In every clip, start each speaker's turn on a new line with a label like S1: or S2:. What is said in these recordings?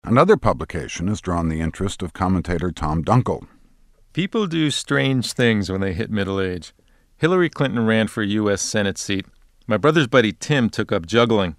S1: Another publication has drawn the interest of commentator Tom Dunkel.
S2: People do strange things when they hit middle age. Hillary Clinton ran for a U.S. Senate seat. My brother's buddy Tim took up juggling.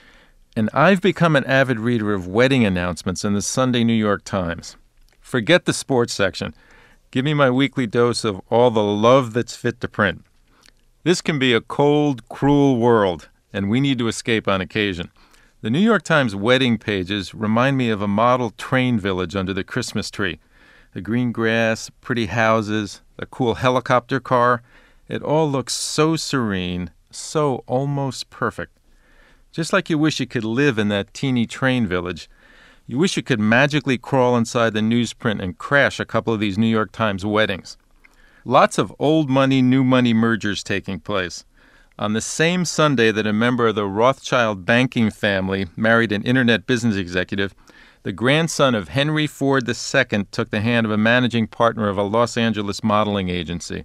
S2: And I've become an avid reader of wedding announcements in the Sunday New York Times. Forget the sports section. Give me my weekly dose of all the love that's fit to print. This can be a cold, cruel world, and we need to escape on occasion. The New York Times wedding pages remind me of a model train village under the Christmas tree. The green grass, pretty houses, a cool helicopter car. It all looks so serene, so almost perfect. Just like you wish you could live in that teeny train village. You wish you could magically crawl inside the newsprint and crash a couple of these New York Times weddings. Lots of old money, new money mergers taking place. On the same Sunday that a member of the Rothschild banking family married an internet business executive, the grandson of Henry Ford II took the hand of a managing partner of a Los Angeles modeling agency.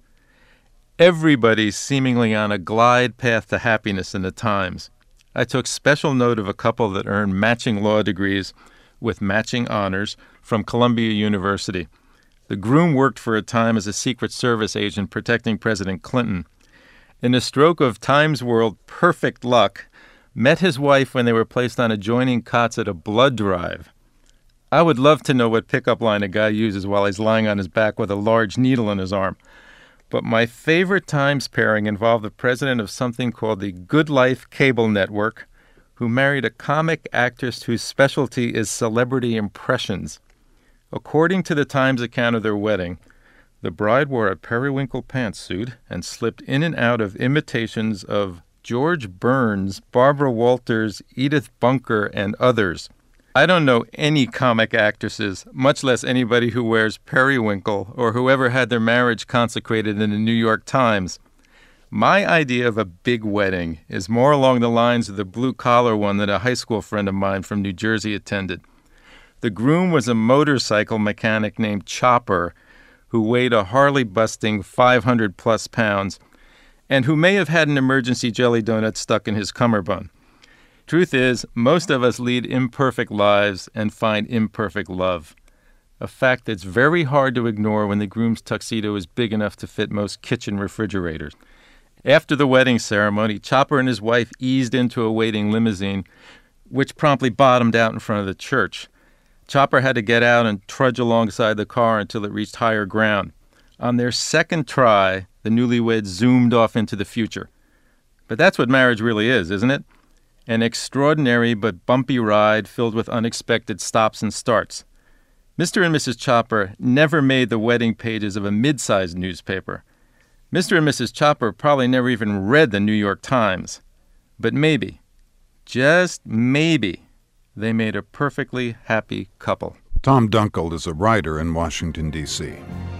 S2: Everybody's seemingly on a glide path to happiness in the Times. I took special note of a couple that earned matching law degrees with matching honors from Columbia University. The groom worked for a time as a Secret Service agent protecting President Clinton. In a stroke of Times World perfect luck, met his wife when they were placed on adjoining cots at a blood drive. I would love to know what pickup line a guy uses while he's lying on his back with a large needle in his arm. But my favorite Times pairing involved the president of something called the Good Life Cable Network, who married a comic actress whose specialty is celebrity impressions. According to the Times account of their wedding, the bride wore a periwinkle pantsuit and slipped in and out of imitations of George Burns, Barbara Walters, Edith Bunker, and others. I don't know any comic actresses, much less anybody who wears periwinkle or whoever had their marriage consecrated in the New York Times. My idea of a big wedding is more along the lines of the blue-collar one that a high school friend of mine from New Jersey attended. The groom was a motorcycle mechanic named Chopper, who weighed a Harley-busting 500-plus pounds, and who may have had an emergency jelly donut stuck in his cummerbund. Truth is, most of us lead imperfect lives and find imperfect love, a fact that's very hard to ignore when the groom's tuxedo is big enough to fit most kitchen refrigerators. After the wedding ceremony, Chopper and his wife eased into a waiting limousine, which promptly bottomed out in front of the church. Chopper had to get out and trudge alongside the car until it reached higher ground. On their second try, the newlyweds zoomed off into the future. But that's what marriage really is, isn't it? An extraordinary but bumpy ride filled with unexpected stops and starts. Mr. and Mrs. Chopper never made the wedding pages of a mid-sized newspaper. Mr. and Mrs. Chopper probably never even read the New York Times. But maybe, just maybe, they made a perfectly happy couple.
S1: Tom Dunkel is a writer in Washington, D.C.